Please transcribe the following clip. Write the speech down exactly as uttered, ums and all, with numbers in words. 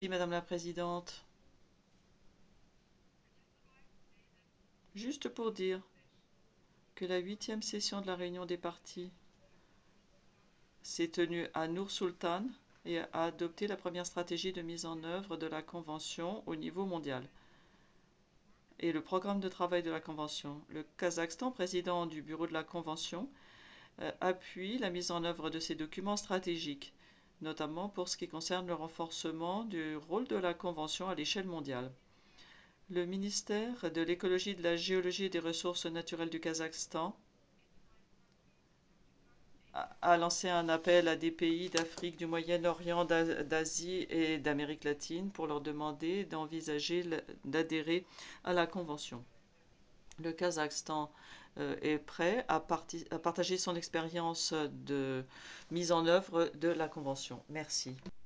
Oui, Madame la Présidente, juste pour dire que la huitième session de la réunion des partis s'est tenue à Nour-Sultan et a adopté la première stratégie de mise en œuvre de la Convention au niveau mondial et le programme de travail de la Convention. Le Kazakhstan, président du bureau de la Convention, euh, appuie la mise en œuvre de ces documents stratégiques, notamment pour ce qui concerne le renforcement du rôle de la Convention à l'échelle mondiale. Le ministère de l'écologie, de la géologie et des ressources naturelles du Kazakhstan a lancé un appel à des pays d'Afrique, du Moyen-Orient, d'Asie et d'Amérique latine pour leur demander d'envisager d'adhérer à la Convention. Le Kazakhstan euh, est prêt à, à partager son expérience de mise en œuvre de la Convention. Merci.